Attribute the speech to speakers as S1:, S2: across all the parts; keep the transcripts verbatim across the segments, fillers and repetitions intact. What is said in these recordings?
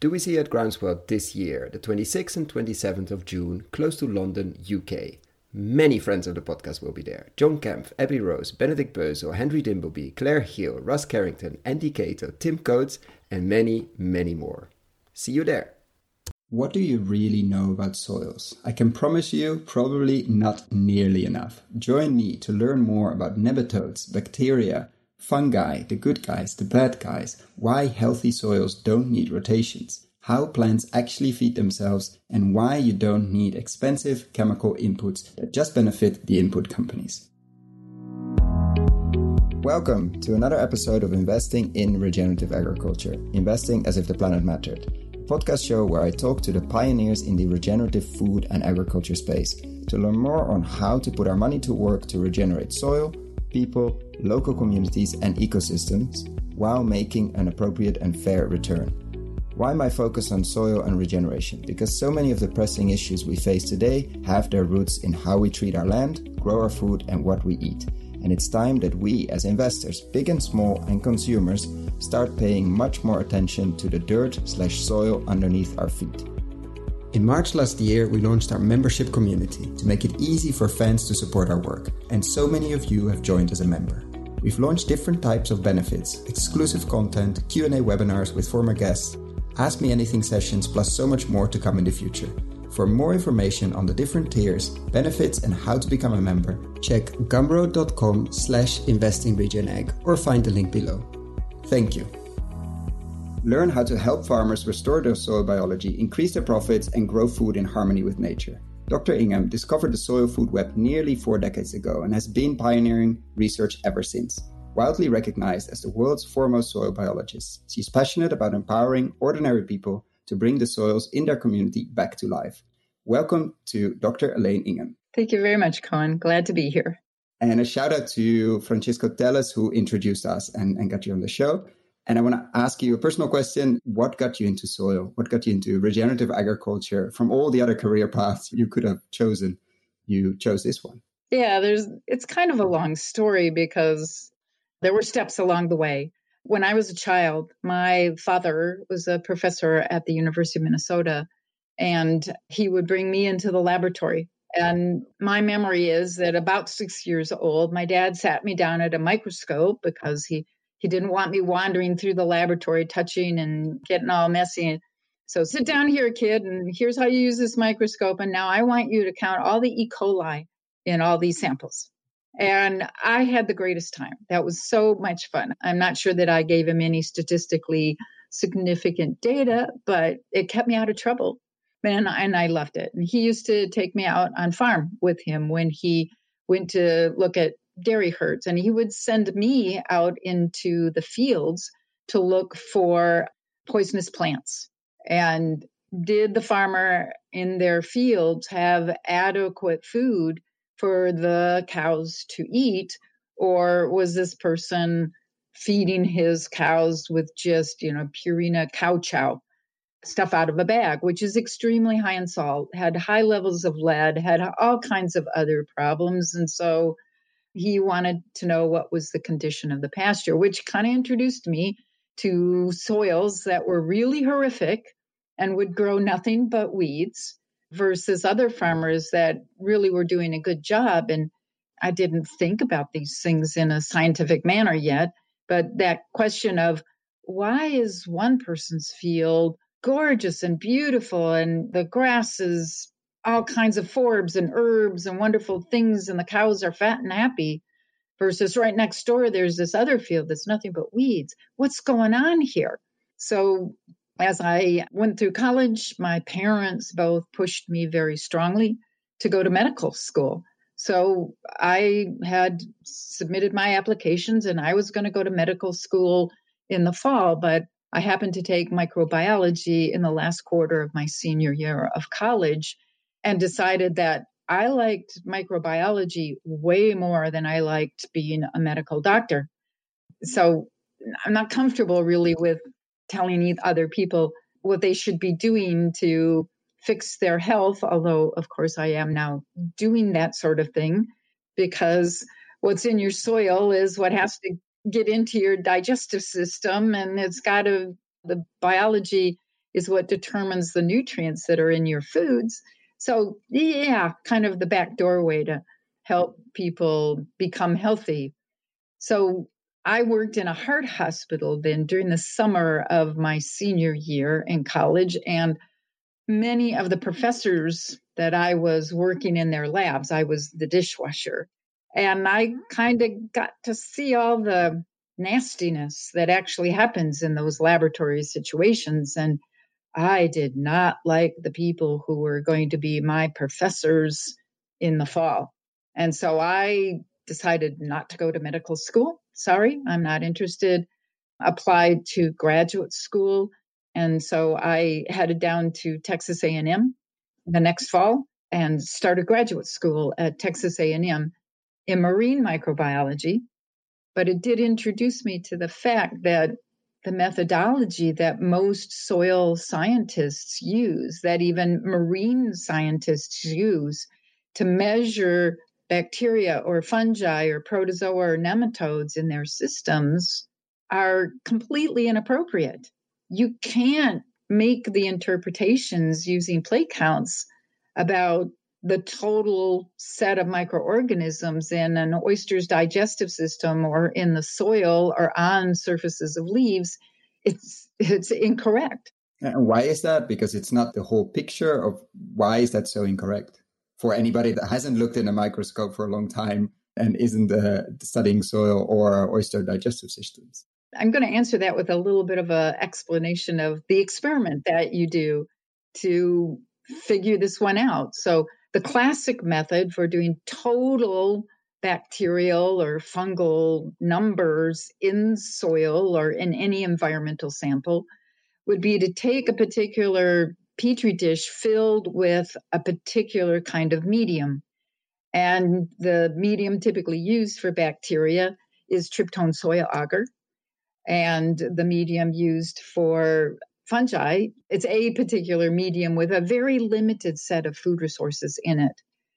S1: do we see at Groundswell this year, the twenty-sixth and twenty-seventh of June, close to London, U K. Many friends of the podcast will be there. John Kempf, Abby Rose, Benedict Bösel, Henry Dimbleby, Claire Hill, Russ Carrington, Andy Cato, Tim Coates, and many, many more. See you there.
S2: What do you really know about soils? I can promise you, probably not nearly enough. Join me to learn more about nematodes, bacteria, fungi, the good guys, the bad guys, why healthy soils don't need rotations, how plants actually feed themselves, and why you don't need expensive chemical inputs that just benefit the input companies. Welcome to another episode of Investing in Regenerative Agriculture, investing as if the planet mattered. Podcast show where I talk to the pioneers in the regenerative food and agriculture space to learn more on how to put our money to work to regenerate soil, people, local communities and ecosystems while making an appropriate and fair return. Why my focus on soil and regeneration? Because so many of the pressing issues we face today have their roots in how we treat our land, grow our food and what we eat. And it's time that we as investors, big and small, and consumers start paying much more attention to the dirt slash soil underneath our feet. In March last year, we launched our membership community to make it easy for fans to support our work, and so many of you have joined as a member. We've launched different types of benefits, exclusive content, Q and A webinars with former guests, Ask Me Anything sessions, plus so much more to come in the future. For more information on the different tiers, benefits and how to become a member, check gumroad.com slash investingregen or find the link below. Thank you. Learn how to help farmers restore their soil biology, increase their profits and grow food in harmony with nature. Doctor Ingham discovered the soil food web nearly four decades ago and has been pioneering research ever since. Widely recognized as the world's foremost soil biologist, she's passionate about empowering ordinary people to bring the soils in their community back to life. Welcome to Doctor Elaine Ingham.
S3: Thank you very much, Colin. Glad to be here.
S2: And a shout out to Francisco Telles, who introduced us and, and got you on the show. And I want to ask you a personal question. What got you into soil? What got you into regenerative agriculture? From all the other career paths you could have chosen, you chose this one.
S3: Yeah, there's. It's kind of a long story because there were steps along the way. When I was a child, my father was a professor at the University of Minnesota, and he would bring me into the laboratory. And my memory is that about six years old, my dad sat me down at a microscope because he, he didn't want me wandering through the laboratory, touching and getting all messy. So sit down here, kid, and here's how you use this microscope. And now I want you to count all the E. coli in all these samples. And I had the greatest time. That was so much fun. I'm not sure that I gave him any statistically significant data, but it kept me out of trouble. And, and I loved it. And he used to take me out on farm with him when he went to look at dairy herds. And he would send me out into the fields to look for poisonous plants. And did the farmer in their fields have adequate food for the cows to eat, or was this person feeding his cows with just, you know, Purina cow chow stuff out of a bag, which is extremely high in salt, had high levels of lead, had all kinds of other problems. And so he wanted to know what was the condition of the pasture, which kind of introduced me to soils that were really horrific and would grow nothing but weeds, versus other farmers that really were doing a good job. And I didn't think about these things in a scientific manner yet, but that question of why is one person's field gorgeous and beautiful and the grass is all kinds of forbs and herbs and wonderful things and the cows are fat and happy, versus right next door there's this other field that's nothing but weeds. What's going on here? So as I went through college, my parents both pushed me very strongly to go to medical school. So I had submitted my applications and I was going to go to medical school in the fall, but I happened to take microbiology in the last quarter of my senior year of college and decided that I liked microbiology way more than I liked being a medical doctor. So I'm not comfortable really with telling other people what they should be doing to fix their health, although, of course, I am now doing that sort of thing, because what's in your soil is what has to get into your digestive system, and it's got to, the biology is what determines the nutrients that are in your foods. So, yeah, kind of the back doorway to help people become healthy. So I worked in a heart hospital then during the summer of my senior year in college, and many of the professors that I was working in their labs, I was the dishwasher. And I kind of got to see all the nastiness that actually happens in those laboratory situations. And I did not like the people who were going to be my professors in the fall. And so I decided not to go to medical school. Sorry, I'm not interested. Applied to graduate school. And so I headed down to Texas A and M the next fall and started graduate school at Texas A and M in marine microbiology. But it did introduce me to the fact that the methodology that most soil scientists use, that even marine scientists use to measure bacteria or fungi or protozoa or nematodes in their systems, are completely inappropriate. You can't make the interpretations using plate counts about the total set of microorganisms in an oyster's digestive system or in the soil or on surfaces of leaves. It's it's incorrect.
S2: And why is that? Because it's not the whole picture of why is that so incorrect? For anybody that hasn't looked in a microscope for a long time and isn't uh, studying soil or oyster digestive systems.
S3: I'm going to answer that with a little bit of an explanation of the experiment that you do to figure this one out. So the classic method for doing total bacterial or fungal numbers in soil or in any environmental sample would be to take a particular petri dish filled with a particular kind of medium. And the medium typically used for bacteria is tryptone soil agar. And the medium used for fungi, it's a particular medium with a very limited set of food resources in it.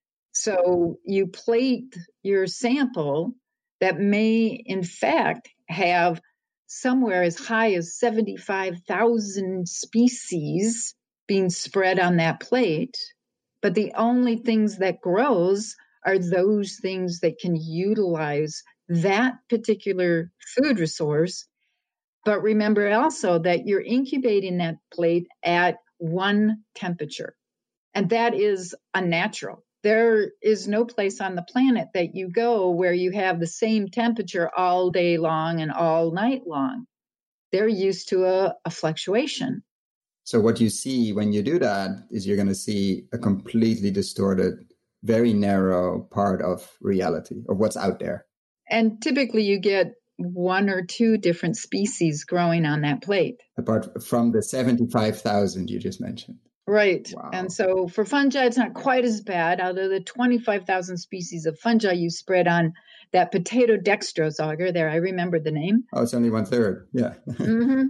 S3: So you plate your sample that may, in fact, have somewhere as high as seventy-five thousand species being spread on that plate. But the only things that grows are those things that can utilize that particular food resource. But remember also that you're incubating that plate at one temperature, and that is unnatural. There is no place on the planet that you go where you have the same temperature all day long and all night long. They're used to a, a fluctuation.
S2: So what you see when you do that is you're going to see a completely distorted, very narrow part of reality, of what's out there.
S3: And typically you get one or two different species growing on that plate.
S2: Apart from the seventy-five thousand you just mentioned.
S3: Right.
S2: Wow.
S3: And so for fungi, it's not quite as bad. Out of the twenty-five thousand species of fungi you spread on that potato dextrose agar there, I remember the name.
S2: Oh, it's only one third. Yeah.
S3: mm-hmm.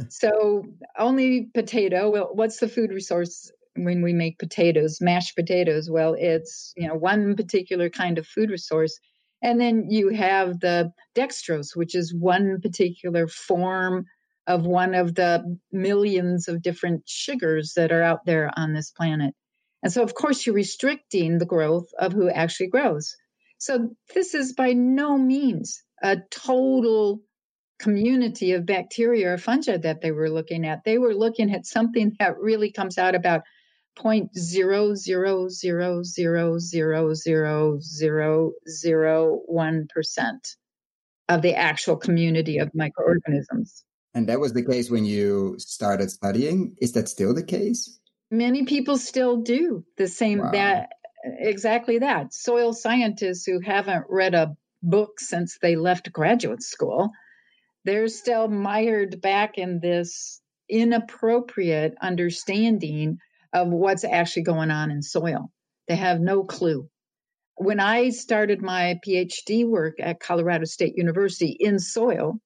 S3: So only potato. Well, what's the food resource when we make potatoes, mashed potatoes? Well, it's, you know, one particular kind of food resource. And then you have the dextrose, which is one particular form of one of the millions of different sugars that are out there on this planet. And so, of course, you're restricting the growth of who actually grows. So this is by no means a total community of bacteria or fungi that they were looking at. They were looking at something that really comes out about zero point zero zero zero zero zero zero zero zero one percent of the actual community of microorganisms.
S2: And that was the case when you started studying. Is that still the case?
S3: Many people still do the same,
S2: Wow.
S3: that exactly that. Soil scientists who haven't read a book since they left graduate school, they're still mired back in this inappropriate understanding of what's actually going on in soil. They have no clue. When I started my PhD work at Colorado State University in soil,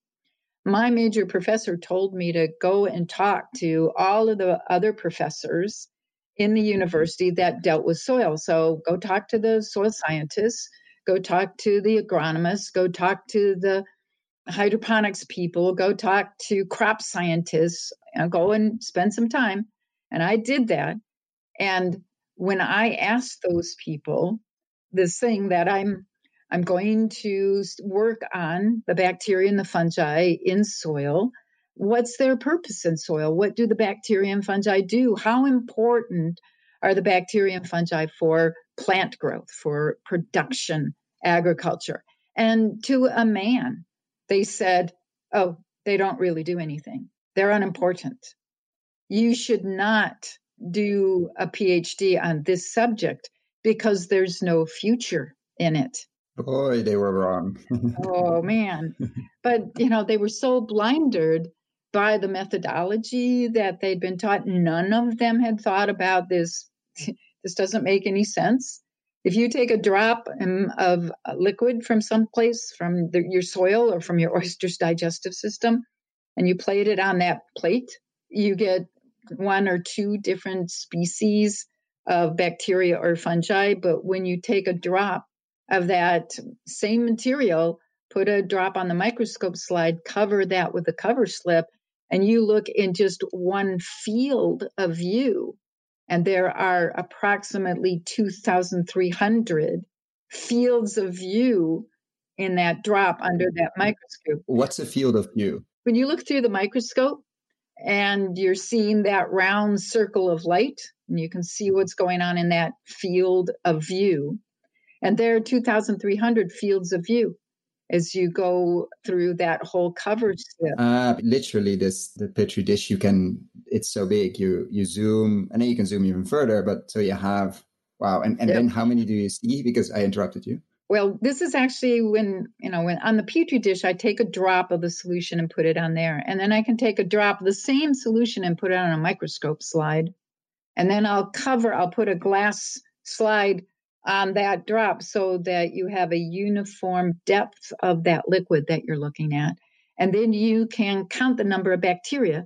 S3: my major professor told me to go and talk to all of the other professors in the university that dealt with soil. So go talk to the soil scientists, go talk to the agronomists, go talk to the hydroponics people, go talk to crop scientists, you know, go and spend some time. And I did that. And when I asked those people this thing that I'm I'm going to work on the bacteria and the fungi in soil, what's their purpose in soil? What do the bacteria and fungi do? How important are the bacteria and fungi for plant growth, for production, agriculture? And to a man, they said, oh, they don't really do anything. They're unimportant. You should not do a PhD on this subject because there's no future in it.
S2: Boy, they were wrong.
S3: Oh, man. But, you know, they were so blinded by the methodology that they'd been taught. None of them had thought about this. This doesn't make any sense. If you take a drop of liquid from someplace, from the, your soil or from your oyster's digestive system, and you plate it on that plate, you get one or two different species of bacteria or fungi. But when you take a drop of that same material, put a drop on the microscope slide, cover that with a cover slip, and you look in just one field of view, and there are approximately two thousand three hundred fields of view in that drop under that microscope.
S2: What's a field of view?
S3: When you look through the microscope and you're seeing that round circle of light, and you can see what's going on in that field of view. And there are two thousand three hundred fields of view as you go through that whole cover slip.
S2: Uh, literally, this the Petri dish, you can, it's so big, you you zoom, and then you can zoom even further, but so you have, wow. And, and yep. Then how many do you see? Because I interrupted you.
S3: Well, this is actually when, you know, when on the Petri dish, I take a drop of the solution and put it on there. And then I can take a drop of the same solution and put it on a microscope slide. And then I'll cover, I'll put a glass slide on that drop so that you have a uniform depth of that liquid that you're looking at. And then you can count the number of bacteria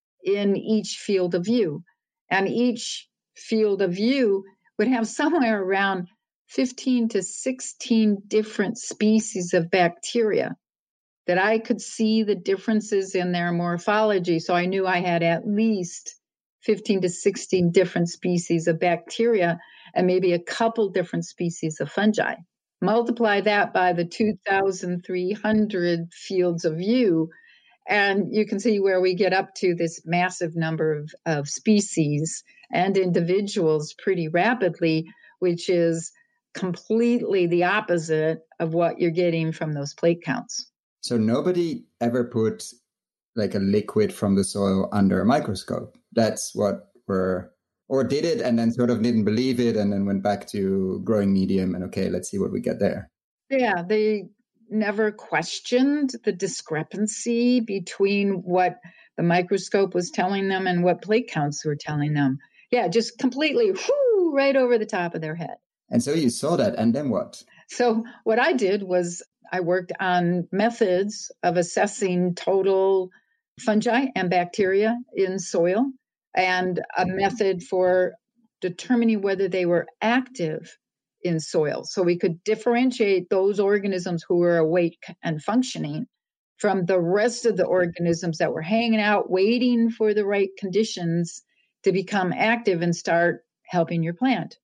S3: in each field of view. And each field of view would have somewhere around fifteen to sixteen different species of bacteria that I could see the differences in their morphology. So I knew I had at least fifteen to sixteen different species of bacteria and maybe a couple different species of fungi. Multiply that by the two thousand three hundred fields of view, and you can see where we get up to this massive number of, of species and individuals pretty rapidly, which is completely the opposite of what you're getting from those plate counts.
S2: So nobody ever put like a liquid from the soil under a microscope. That's what we're, or did it and then sort of didn't believe it and then went back to growing medium and okay, let's see what we get there.
S3: Yeah, they never questioned the discrepancy between what the microscope was telling them and what plate counts were telling them. Yeah, just completely whoo, right over the top of their head.
S2: And so you saw that, and then what?
S3: So what I did was I worked on methods of assessing total fungi and bacteria in soil and a method for determining whether they were active in soil. So we could differentiate those organisms who were awake and functioning from the rest of the organisms that were hanging out, waiting for the right conditions to become active and start helping your plant.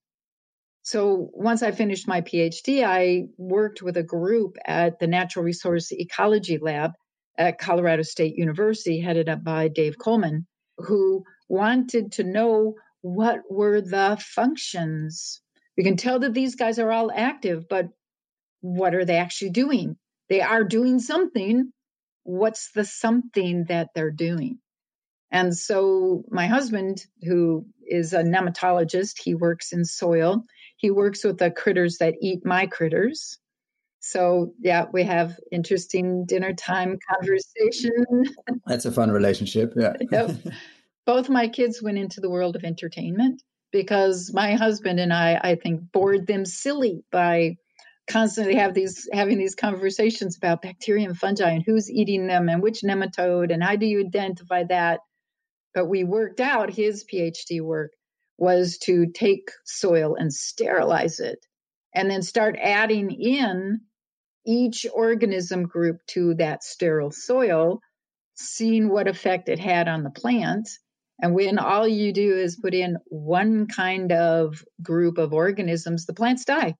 S3: So once I finished my PhD, I worked with a group at the Natural Resource Ecology Lab at Colorado State University, headed up by Dave Coleman, who wanted to know what were the functions. We can tell that these guys are all active, but what are they actually doing? They are doing something. What's the something that they're doing? And so my husband, who is a nematologist, he works in soil. He works with the critters that eat my critters. So, yeah, we have interesting dinner time conversation.
S2: That's a fun relationship, yeah.
S3: Yep. Both my kids went into the world of entertainment because my husband and I, I think, bored them silly by constantly have these having these conversations about bacteria and fungi and who's eating them and which nematode and how do you identify that. But we worked out his PhD work was to take soil and sterilize it and then start adding in each organism group to that sterile soil, seeing what effect it had on the plant. And when all you do is put in one kind of group of organisms, the plants die.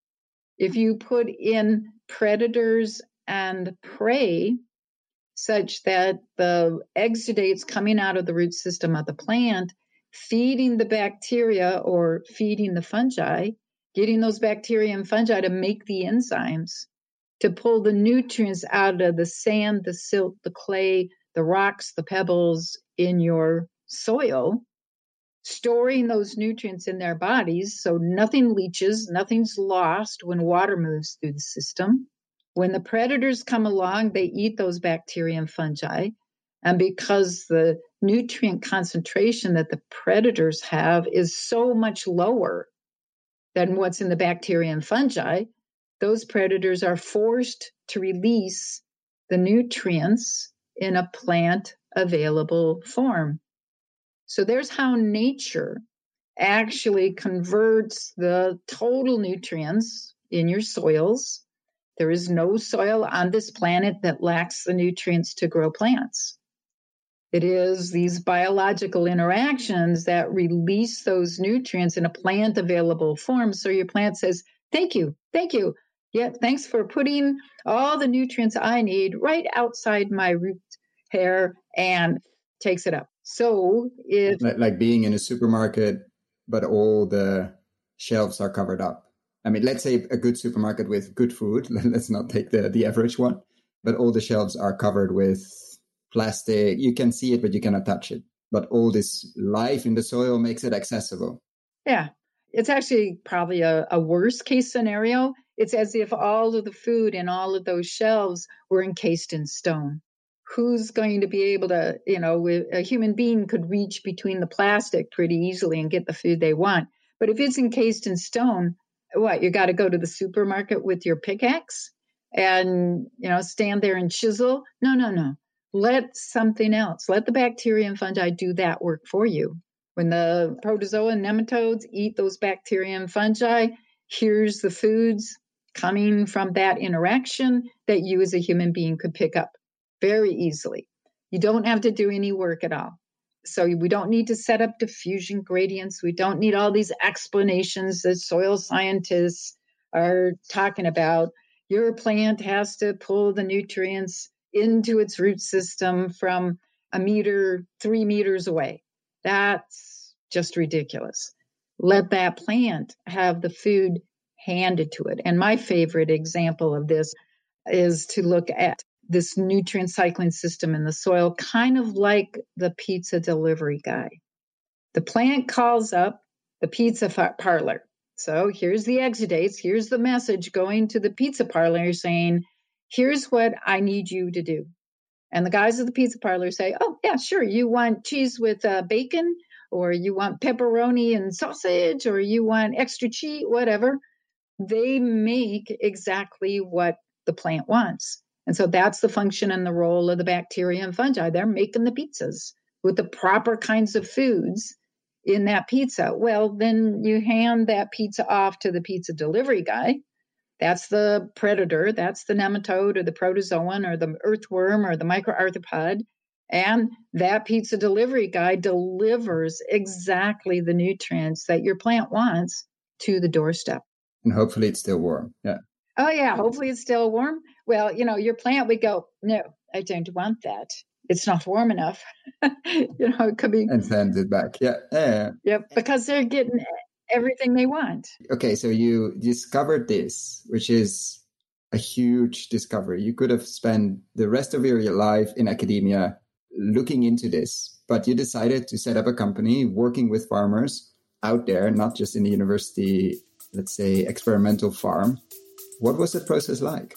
S3: If you put in predators and prey, such that the exudates coming out of the root system of the plant, feeding the bacteria or feeding the fungi, getting those bacteria and fungi to make the enzymes, to pull the nutrients out of the sand, the silt, the clay, the rocks, the pebbles in your soil, storing those nutrients in their bodies so nothing leaches, nothing's lost when water moves through the system. When the predators come along, they eat those bacteria and fungi. And because the nutrient concentration that the predators have is so much lower than what's in the bacteria and fungi, those predators are forced to release the nutrients in a plant available form. So there's how nature actually converts the total nutrients in your soils. There is no soil on this planet that lacks the nutrients to grow plants. It is these biological interactions that release those nutrients in a plant available form. So your plant says, thank you, thank you. Yeah, thanks for putting all the nutrients I need right outside my root hair, and takes it up. So if
S2: like, like being in a supermarket, but all the shelves are covered up. I mean, let's say a good supermarket with good food. Let's not take the, the average one, but all the shelves are covered with plastic. You can see it, but you cannot touch it. But all this life in the soil makes it accessible.
S3: Yeah, it's actually probably a, a worst case scenario. It's as if all of the food in all of those shelves were encased in stone. Who's going to be able to, you know, a human being could reach between the plastic pretty easily and get the food they want. But if it's encased in stone, what, you got to go to the supermarket with your pickaxe and, you know, stand there and chisel? No, no, no. Let something else, let the bacteria and fungi do that work for you. When the protozoa and nematodes eat those bacteria and fungi, here's the foods coming from that interaction that you as a human being could pick up very easily. You don't have to do any work at all. So we don't need to set up diffusion gradients. We don't need all these explanations that soil scientists are talking about. Your plant has to pull the nutrients into its root system from a meter, three meters away. That's just ridiculous. Let that plant have the food handed to it. And my favorite example of this is to look at this nutrient cycling system in the soil, kind of like the pizza delivery guy. The plant calls up the pizza parlor. So here's the exudates. Here's the message going to the pizza parlor saying, here's what I need you to do. And the guys at the pizza parlor say, oh, yeah, sure. You want cheese with uh, bacon, or you want pepperoni and sausage, or you want extra cheese, whatever. They make exactly what the plant wants. And so that's the function and the role of the bacteria and fungi. They're making the pizzas with the proper kinds of foods in that pizza. Well, then you hand that pizza off to the pizza delivery guy. That's the predator. That's the nematode or the protozoan or the earthworm or the microarthropod. And that pizza delivery guy delivers exactly the nutrients that your plant wants to the doorstep.
S2: And hopefully it's still warm. Yeah.
S3: Oh, yeah. Hopefully it's still warm. Well, you know, your plant would go, no, I don't want that. It's not warm enough. you know, it could be.
S2: And send it back. Yeah. Yeah.
S3: Yep. Because they're getting everything they want.
S2: Okay. So you discovered this, which is a huge discovery. You could have spent the rest of your life in academia looking into this, but you decided to set up a company working with farmers out there, not just in the university, let's say, experimental farm. What was the process like?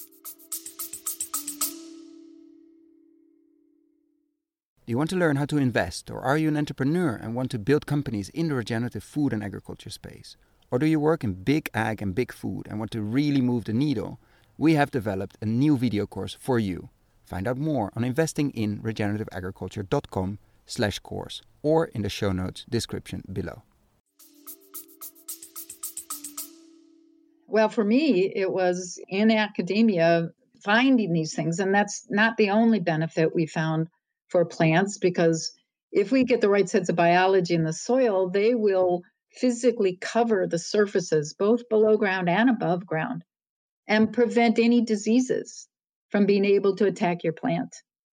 S1: Do you want to learn how to invest, or are you an entrepreneur and want to build companies in the regenerative food and agriculture space? Or do you work in big ag and big food and want to really move the needle? We have developed a new video course for you. Find out more on investinginregenerativeagriculture.com slash course or in the show notes description below.
S3: Well, for me, it was in academia finding these things. And that's not the only benefit we found for plants, because if we get the right sense of biology in the soil, they will physically cover the surfaces, both below ground and above ground, and prevent any diseases from being able to attack your plant.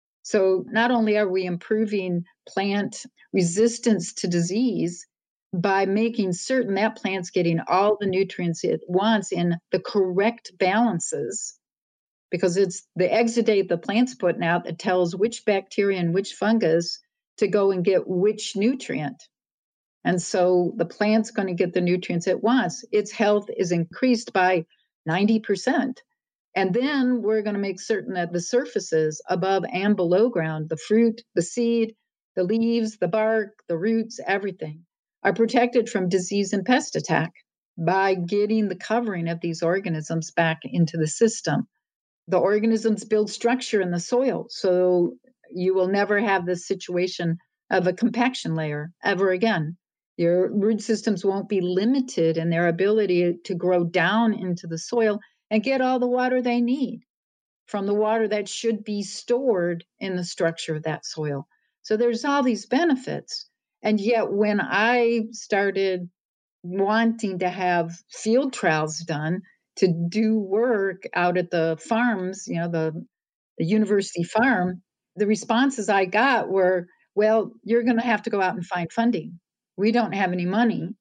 S3: So not only are we improving plant resistance to disease by making certain that plant's getting all the nutrients it wants in the correct balances, because it's the exudate the plant's putting out that tells which bacteria and which fungus to go and get which nutrient. And so the plant's going to get the nutrients it wants. Its health is increased by ninety percent. And then we're going to make certain that the surfaces above and below ground, the fruit, the seed, the leaves, the bark, the roots, everything, are protected from disease and pest attack by getting the covering of these organisms back into the system. The organisms build structure in the soil, so you will never have this situation of a compaction layer ever again. Your root systems won't be limited in their ability to grow down into the soil and get all the water they need from the water that should be stored in the structure of that soil. So there's all these benefits. And yet when I started wanting to have field trials done to do work out at the farms, you know, the, the university farm, the responses I got were, well, you're going to have to go out and find funding. We don't have any money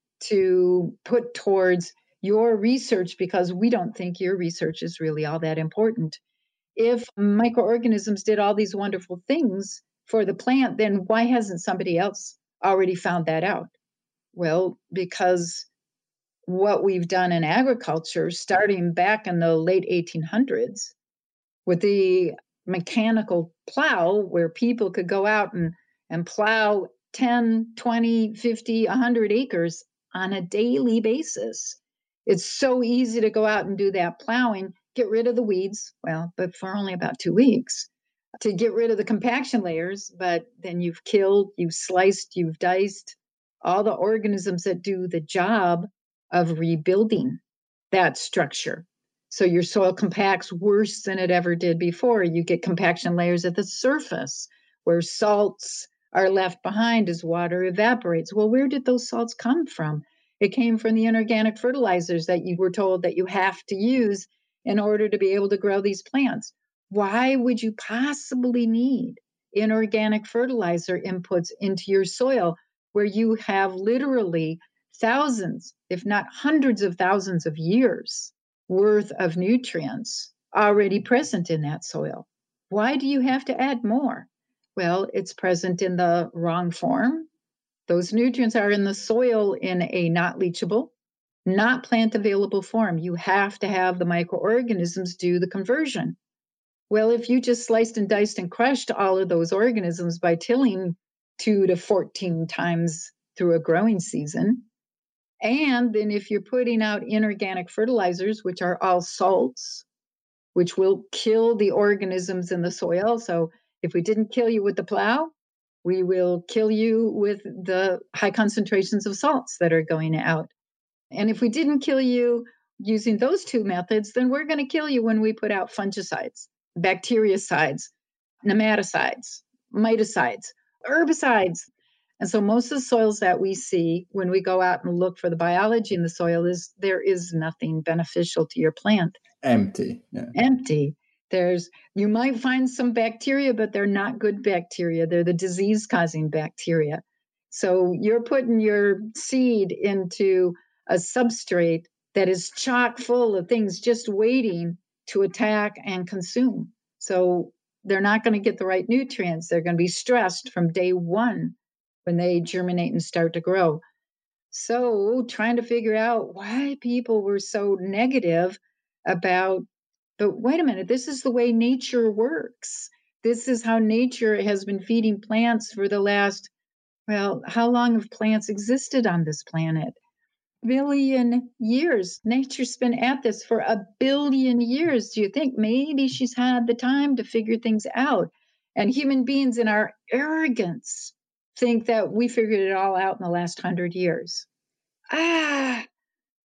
S3: to put towards your research because we don't think your research is really all that important. If microorganisms did all these wonderful things for the plant, then why hasn't somebody else already found that out? Well, because what we've done in agriculture, starting back in the late eighteen hundreds, with the mechanical plow, where people could go out and, and plow ten, twenty, fifty, one hundred acres on a daily basis. It's so easy to go out and do that plowing, get rid of the weeds, well, but for only about two weeks, to get rid of the compaction layers, but then you've killed, you've sliced, you've diced all the organisms that do the job of rebuilding that structure. So your soil compacts worse than it ever did before. You get compaction layers at the surface where salts are left behind as water evaporates. Well, where did those salts come from? It came from the inorganic fertilizers that you were told that you have to use in order to be able to grow these plants. Why would you possibly need inorganic fertilizer inputs into your soil where you have literally thousands, if not hundreds of thousands of years worth of nutrients already present in that soil? Why do you have to add more? Well, it's present in the wrong form. Those nutrients are in the soil in a not leachable, not plant available form. You have to have the microorganisms do the conversion. Well, if you just sliced and diced and crushed all of those organisms by tilling two to fourteen times through a growing season, and then if you're putting out inorganic fertilizers, which are all salts, which will kill the organisms in the soil. So if we didn't kill you with the plow, we will kill you with the high concentrations of salts that are going out. And if we didn't kill you using those two methods, then we're going to kill you when we put out fungicides, bactericides, nematicides, miticides, herbicides. And so most of the soils that we see when we go out and look for the biology in the soil is there is nothing beneficial to your plant.
S2: Empty. Yeah.
S3: Empty. There's, you might find some bacteria, but they're not good bacteria. They're the disease-causing bacteria. So you're putting your seed into a substrate that is chock full of things just waiting to attack and consume. So they're not going to get the right nutrients. They're going to be stressed from day one when they germinate and start to grow. So trying to figure out why people were so negative about, but wait a minute, this is the way nature works. This is how nature has been feeding plants for the last, well, how long have plants existed on this planet? Billion years. Nature's been at this for a billion years. Do you think maybe she's had the time to figure things out? And human beings in our arrogance think that we figured it all out in the last hundred years. Ah,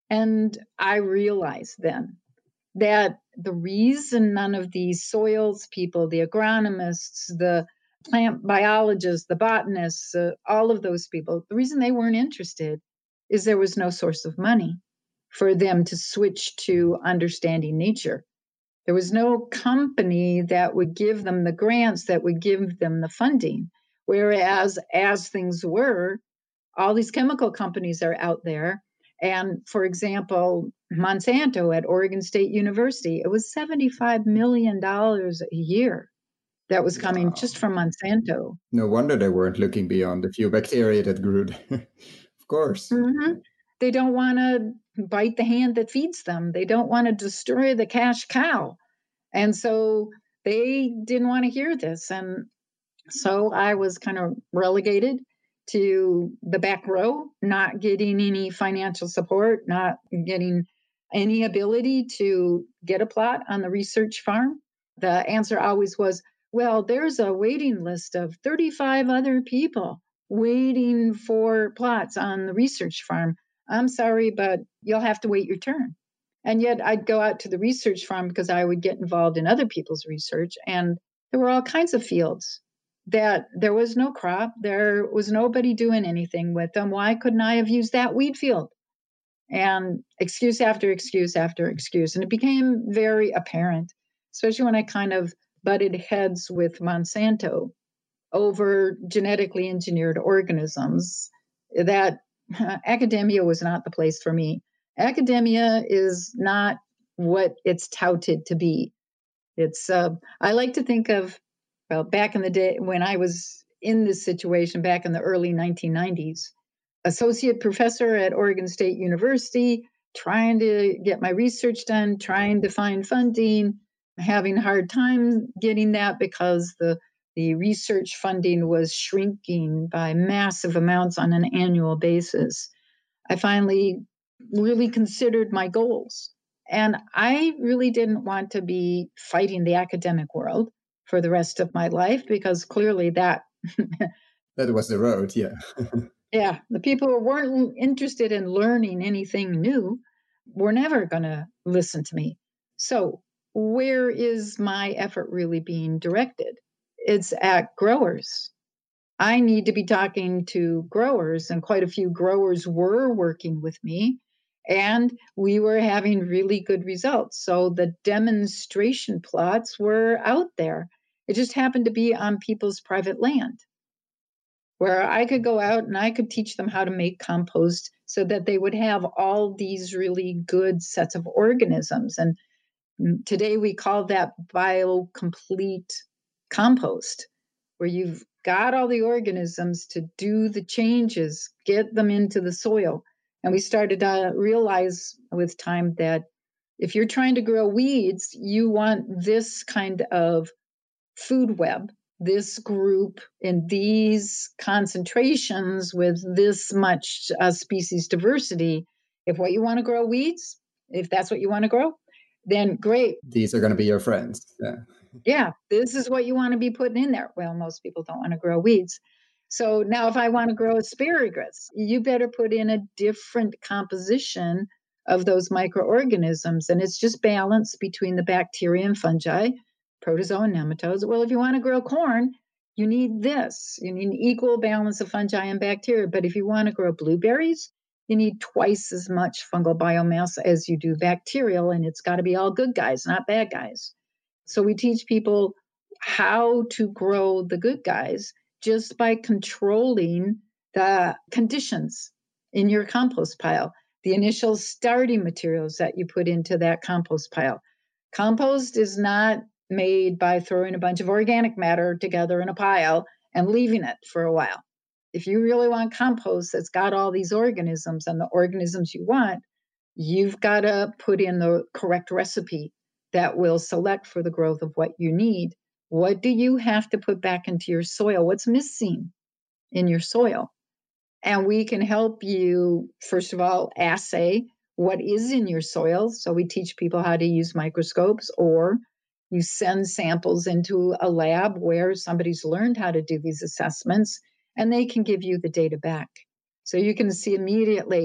S3: And I realized then that the reason none of these soils people, the agronomists, the plant biologists, the botanists, uh, all of those people, the reason they weren't interested is there was no source of money for them to switch to understanding nature. There was no company that would give them the grants, that would give them the funding. Whereas, as things were, all these chemical companies are out there. And for example, Monsanto at Oregon State University, it was seventy-five million dollars a year that was coming
S2: Wow.
S3: just from Monsanto.
S2: No wonder they weren't looking beyond the few bacteria that grew there. Of course.
S3: Mm-hmm. They don't want to bite the hand that feeds them. They don't want to destroy the cash cow. And so they didn't want to hear this. And so I was kind of relegated to the back row, not getting any financial support, not getting any ability to get a plot on the research farm. The answer always was, well, there's a waiting list of thirty-five other people waiting for plots on the research farm. I'm sorry, but you'll have to wait your turn. And yet I'd go out to the research farm because I would get involved in other people's research. And there were all kinds of fields that there was no crop. There was nobody doing anything with them. Why couldn't I have used that wheat field? And excuse after excuse after excuse. And it became very apparent, especially when I kind of butted heads with Monsanto over genetically engineered organisms, that academia was not the place for me. Academia is not what it's touted to be. It's, uh, I like to think of, well, back in the day when I was in this situation back in the early nineteen nineties, associate professor at Oregon State University, trying to get my research done, trying to find funding, having a hard time getting that because the the research funding was shrinking by massive amounts on an annual basis. I finally really considered my goals. And I really didn't want to be fighting the academic world for the rest of my life, because clearly that
S2: that was the road, yeah.
S3: Yeah, the people who weren't interested in learning anything new were never going to listen to me. So where is my effort really being directed? It's at growers. I need to be talking to growers, and quite a few growers were working with me, and we were having really good results. So the demonstration plots were out there. It just happened to be on people's private land, where I could go out and I could teach them how to make compost so that they would have all these really good sets of organisms. And today we call that biocomplete compost, where you've got all the organisms to do the changes, get them into the soil. And we started to realize with time that if you're trying to grow weeds, you want this kind of food web, this group in these concentrations with this much uh, species diversity. If what you want to grow weeds, if that's what you want to grow, then great.
S2: These are going to be your friends. Yeah.
S3: Yeah, this is what you want to be putting in there. Well, most people don't want to grow weeds. So now if I want to grow asparagus, you better put in a different composition of those microorganisms. And it's just balance between the bacteria and fungi, protozoa and nematodes. Well, if you want to grow corn, you need this. You need an equal balance of fungi and bacteria. But if you want to grow blueberries, you need twice as much fungal biomass as you do bacterial. And it's got to be all good guys, not bad guys. So we teach people how to grow the good guys just by controlling the conditions in your compost pile, the initial starting materials that you put into that compost pile. Compost is not made by throwing a bunch of organic matter together in a pile and leaving it for a while. If you really want compost that's got all these organisms and the organisms you want, you've got to put in the correct recipe that will select for the growth of what you need. What do you have to put back into your soil? What's missing in your soil? And we can help you, first of all, assay what is in your soil. So we teach people how to use microscopes, or you send samples into a lab where somebody's learned how to do these assessments, and they can give you the data back. So you can see immediately,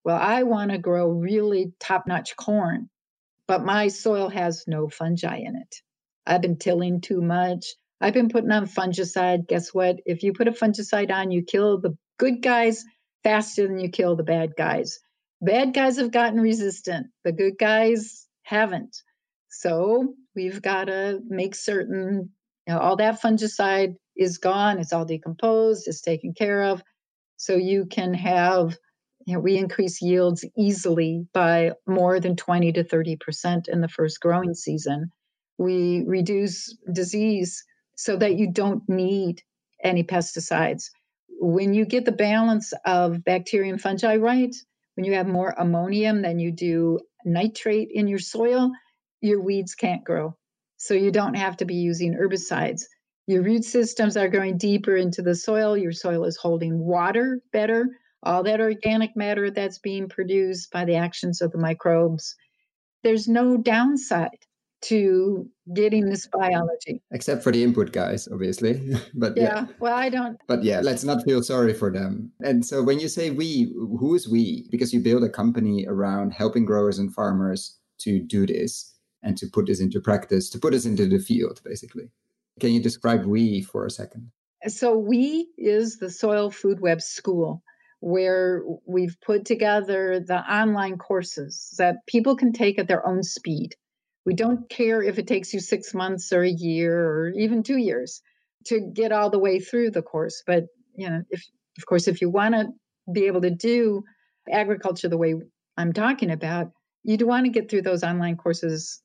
S3: Well, I want to grow really top-notch corn, but my soil has no fungi in it. I've been tilling too much. I've been putting on fungicide. Guess what? If you put a fungicide on, you kill the good guys faster than you kill the bad guys. Bad guys have gotten resistant. The good guys haven't. So we've got to make certain, you know, all that fungicide is gone. It's all decomposed. It's taken care of. So you can have, you know, we increase yields easily by more than twenty to thirty percent in the first growing season. We reduce disease so that you don't need any pesticides. When you get the balance of bacteria and fungi right, when you have more ammonium than you do nitrate in your soil, your weeds can't grow. So you don't have to be using herbicides. Your root systems are going deeper into the soil. Your soil is holding water better. All that organic matter that's being produced by the actions of the microbes. There's no downside to getting this biology.
S2: Except for the input guys, obviously. But yeah.
S3: Yeah, well, I don't.
S2: But yeah, let's not feel sorry for them. And so when you say we, who is we? Because you build a company around helping growers and farmers to do this and to put this into practice, to put this into the field, basically. Can you describe we for a second?
S3: So we is the Soil Food Web School, where we've put together the online courses that people can take at their own speed. We don't care if it takes you six months or a year or even two years to get all the way through the course. But, you know, if, of course, if you want to be able to do agriculture the way I'm talking about, you do want to get through those online courses.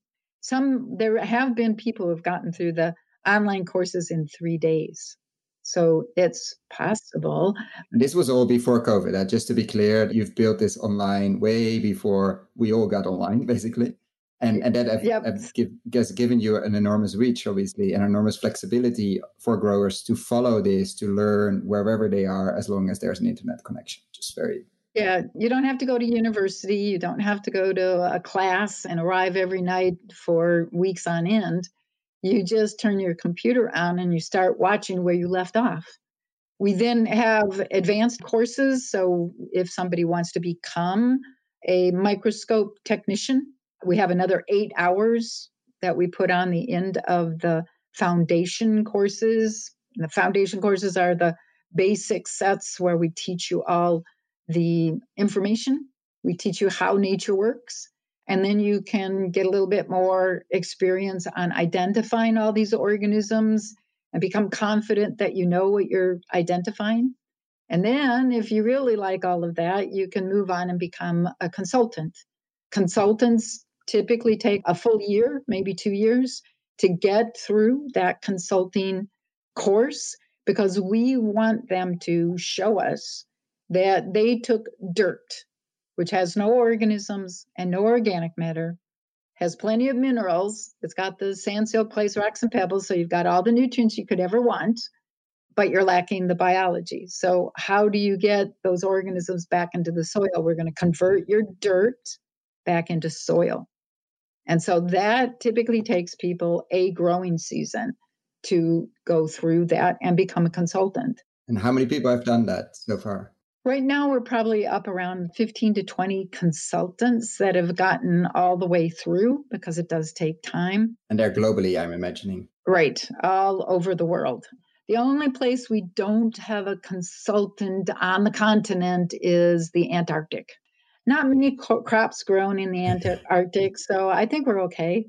S3: Some, there have been people who have gotten through the online courses in three days. So it's possible.
S2: And this was all before COVID. Uh, just to be clear, you've built this online way before we all got online, basically. And, and that have,
S3: Yep.
S2: have give, has given you an enormous reach, obviously, and enormous flexibility for growers to follow this, to learn wherever they are, as long as there's an internet connection. Just very...
S3: Yeah, you don't have to go to university. You don't have to go to a class and arrive every night for weeks on end. You just turn your computer on and you start watching where you left off. We then have advanced courses. So if somebody wants to become a microscope technician, we have another eight hours that we put on the end of the foundation courses. And the foundation courses are the basic sets where we teach you all the information. We teach you how nature works. And then you can get a little bit more experience on identifying all these organisms and become confident that you know what you're identifying. And then if you really like all of that, you can move on and become a consultant. Consultants typically take a full year, maybe two years, to get through that consulting course, because we want them to show us that they took dirt, which has no organisms and no organic matter, has plenty of minerals. It's got the sand, silt, clays, rocks, and pebbles. So you've got all the nutrients you could ever want, but you're lacking the biology. So how do you get those organisms back into the soil? We're going to convert your dirt back into soil. And so that typically takes people a growing season to go through that and become a consultant.
S2: And how many people have done that so far?
S3: Right now, we're probably up around fifteen to twenty consultants that have gotten all the way through, because it does take time.
S2: And they're globally, I'm imagining.
S3: Right, all over the world. The only place we don't have a consultant on the continent is the Antarctic. Not many co- crops grown in the Antarctic, so I think we're okay.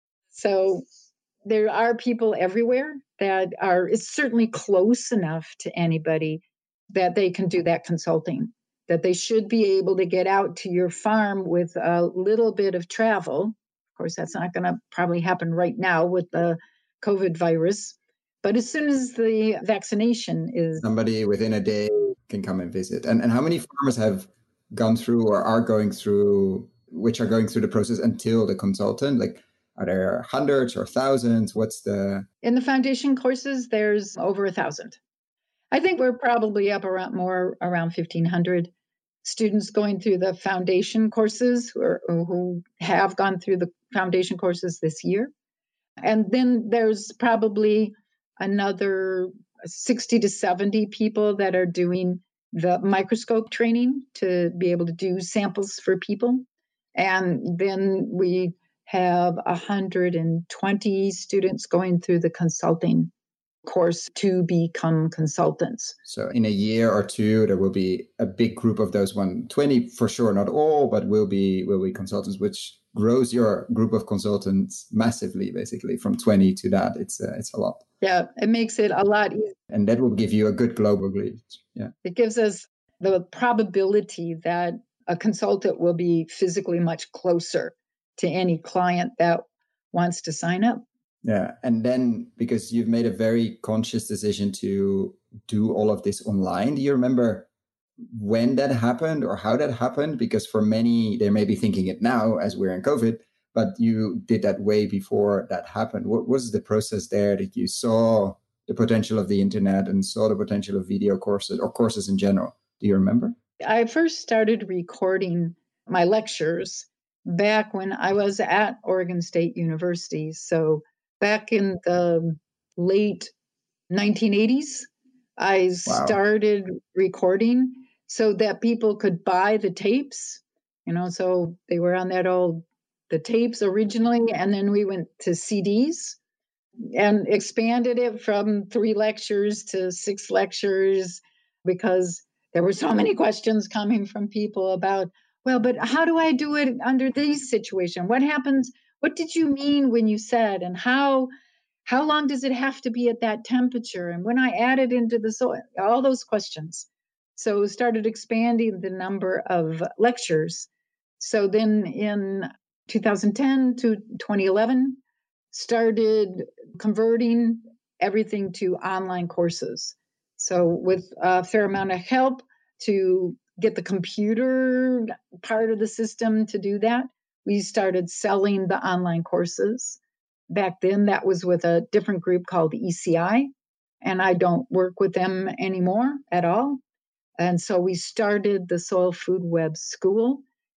S3: So there are people everywhere that are, it's certainly close enough to anybody that they can do that consulting, that they should be able to get out to your farm with a little bit of travel. Of course, that's not going to probably happen right now with the COVID virus. But as soon as the vaccination is...
S2: Somebody within a day can come and visit. And, and how many farmers have gone through or are going through, which are going through the process until the consultant? Like, are there hundreds or thousands? What's the...
S3: In the foundation courses, there's over a thousand. I think we're probably up around more around fifteen hundred students going through the foundation courses who, are, who have gone through the foundation courses this year. And then there's probably another sixty to seventy people that are doing the microscope training to be able to do samples for people. And then we have one hundred twenty students going through the consulting course to become consultants.
S2: So in a year or two, there will be a big group of those one hundred twenty for sure, not all, but will be will be consultants, which grows your group of consultants massively, basically from twenty to that. It's uh, it's a lot.
S3: Yeah, it makes it a lot easier.
S2: And that will give you a good global reach. Yeah.
S3: It gives us the probability that a consultant will be physically much closer to any client that wants to sign up.
S2: Yeah. And then because you've made a very conscious decision to do all of this online, do you remember when that happened or how that happened? Because for many, they may be thinking it now as we're in COVID, but you did that way before that happened. What was the process there that you saw the potential of the internet and saw the potential of video courses or courses in general? Do you remember?
S3: I first started recording my lectures back when I was at Oregon State University. So back in the late nineteen eighties, I wow. started recording so that people could buy the tapes, you know, so they were on that old, the tapes originally, and then we went to C Ds and expanded it from three lectures to six lectures because there were so many questions coming from people about, well, but how do I do it under these situations? What happens? What did you mean when you said, and how how long does it have to be at that temperature? And when I add it into the soil, all those questions. So started expanding the number of lectures. So then in two thousand ten to twenty eleven, started converting everything to online courses. So with a fair amount of help to get the computer part of the system to do that, we started selling the online courses. Back then, that was with a different group called E C I, and I don't work with them anymore at all. And so we started the Soil Food Web School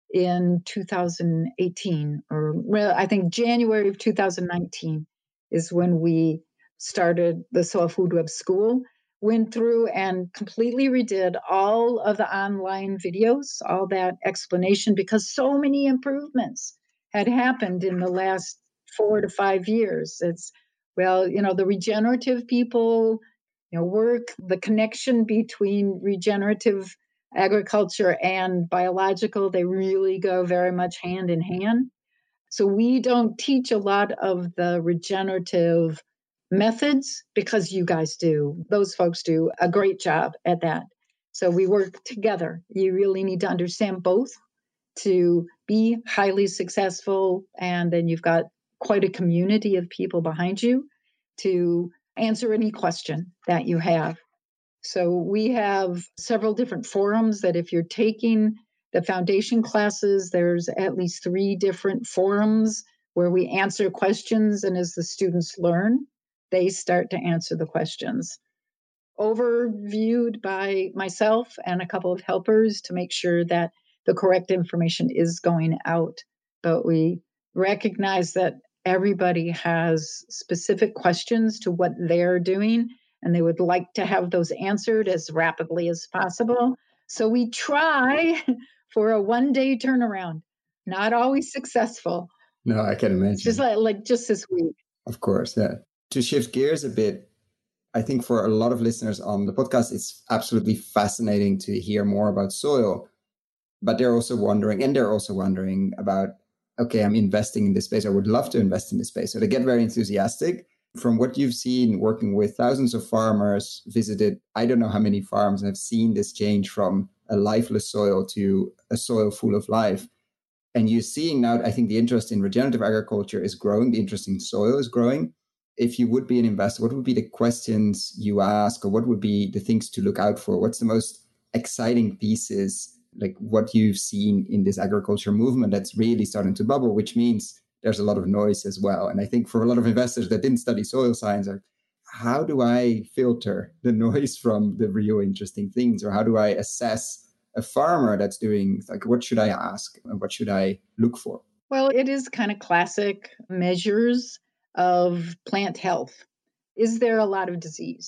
S3: in two thousand eighteen, or well, I think January of two thousand nineteen is when we started the Soil Food Web School. Went through and completely redid all of the online videos, all that explanation, because so many improvements had happened in the last four to five years. It's, well, you know, the regenerative people, you know, work, the connection between regenerative agriculture and biological, they really go very much hand in hand. So we don't teach a lot of the regenerative methods because you guys do. Those folks do a great job at that. So we work together. You really need to understand both to be highly successful. And then you've got quite a community of people behind you to answer any question that you have. So we have several different forums that if you're taking the foundation classes, there's at least three different forums where we answer questions. And as the students learn, they start to answer the questions. Overviewed by myself and a couple of helpers to make sure that the correct information is going out. But we recognize that everybody has specific questions to what they're doing, and they would like to have those answered as rapidly as possible. So we try for a one-day turnaround. Not always successful.
S2: No, I can imagine.
S3: Just like, like just this week.
S2: Of course, yeah. To shift gears a bit, I think for a lot of listeners on the podcast, it's absolutely fascinating to hear more about soil. But they're also wondering, and they're also wondering about, okay, I'm investing in this space. I would love to invest in this space. So they get very enthusiastic. From what you've seen working with thousands of farmers, visited I don't know how many farms, and have seen this change from a lifeless soil to a soil full of life. And you're seeing now, I think the interest in regenerative agriculture is growing. The interest in soil is growing. If you would be an investor, what would be the questions you ask, or what would be the things to look out for? What's the most exciting pieces, like what you've seen in this agriculture movement that's really starting to bubble, which means there's a lot of noise as well. And I think for a lot of investors that didn't study soil science, are, how do I filter the noise from the real interesting things? Or how do I assess a farmer that's doing, like, what should I ask and what should I look for?
S3: Well, it is kind of classic measures of plant health. Is there a lot of disease?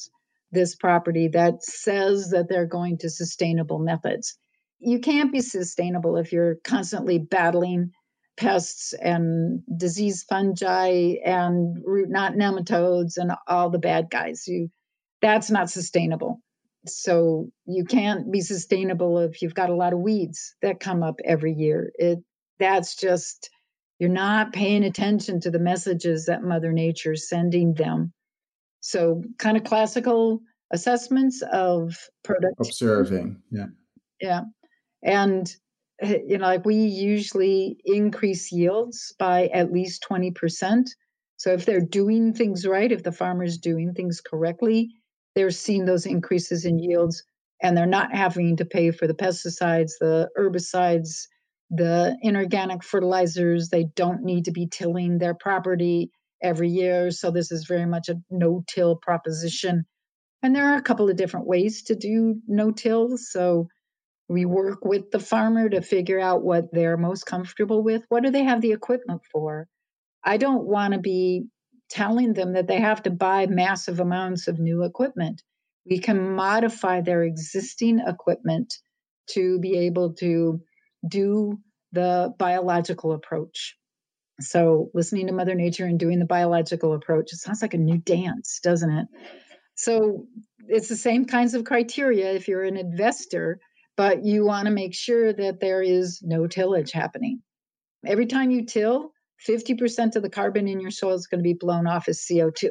S3: this property that says that they're going to sustainable methods. You can't be sustainable if you're constantly battling pests and disease fungi and root knot nematodes and all the bad guys. You, that's not sustainable. So you can't be sustainable if you've got a lot of weeds that come up every year. It that's just, you're not paying attention to the messages that Mother Nature is sending them. So kind of classical assessments of productivity.
S2: Observing, yeah.
S3: Yeah. And, you know, like we usually increase yields by at least twenty percent. So if they're doing things right, if the farmer's doing things correctly, they're seeing those increases in yields, and they're not having to pay for the pesticides, the herbicides, the inorganic fertilizers. They don't need to be tilling their property every year. So this is very much a no-till proposition. And there are a couple of different ways to do no-till. So we work with the farmer to figure out what they're most comfortable with. What do they have the equipment for? I don't want to be telling them that they have to buy massive amounts of new equipment. We can modify their existing equipment to be able to do the biological approach. So listening to Mother Nature and doing the biological approach, it sounds like a new dance, doesn't it? So it's the same kinds of criteria if you're an investor, but you want to make sure that there is no tillage happening. Every time you till, fifty percent of the carbon in your soil is going to be blown off as C O two.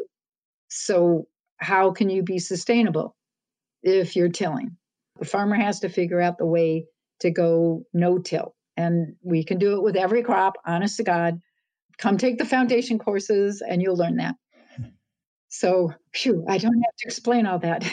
S3: So how can you be sustainable if you're tilling? The farmer has to figure out the way to go no-till. And we can do it with every crop, honest to God. Come take the foundation courses and you'll learn that. So, phew, I don't have to explain all that.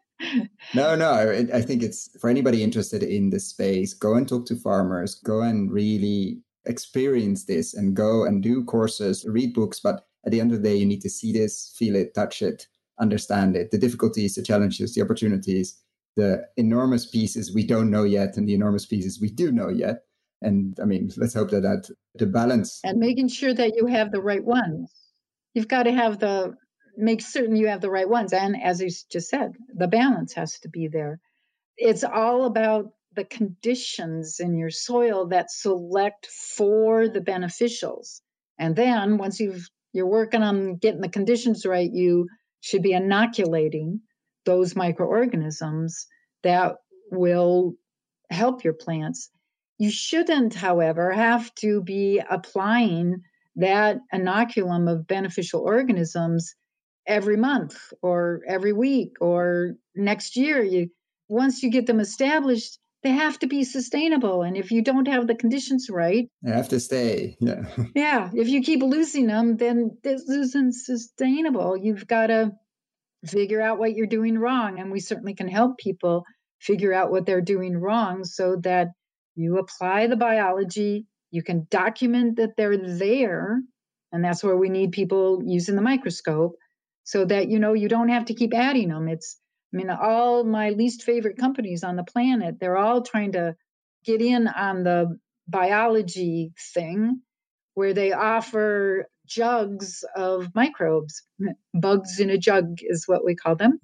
S2: No, no, I, I think it's for anybody interested in this space, go and talk to farmers, go and really experience this and go and do courses, read books. But at the end of the day, you need to see this, feel it, touch it, understand it, the difficulties, the challenges, the opportunities, the enormous pieces we don't know yet and the enormous pieces we do know yet. And I mean, let's hope that, that the balance.
S3: And making sure that you have the right ones. You've got to have the, make certain you have the right ones. And as you just said, the balance has to be there. It's all about the conditions in your soil that select for the beneficials. And then once you've, you're working on getting the conditions right, you should be inoculating those microorganisms that will help your plants. You shouldn't, however, have to be applying that inoculum of beneficial organisms every month or every week or next year. You, once you get them established, they have to be sustainable. And if you don't have the conditions right,
S2: they have to stay. Yeah.
S3: Yeah. If you keep losing them, then this isn't sustainable. You've got to figure out what you're doing wrong. And we certainly can help people figure out what they're doing wrong so that you apply the biology, you can document that they're there. And that's where we need people using the microscope so that, you know, you don't have to keep adding them. It's, I mean, all my least favorite companies on the planet, they're all trying to get in on the biology thing where they offer jugs of microbes. Bugs in a jug is what we call them.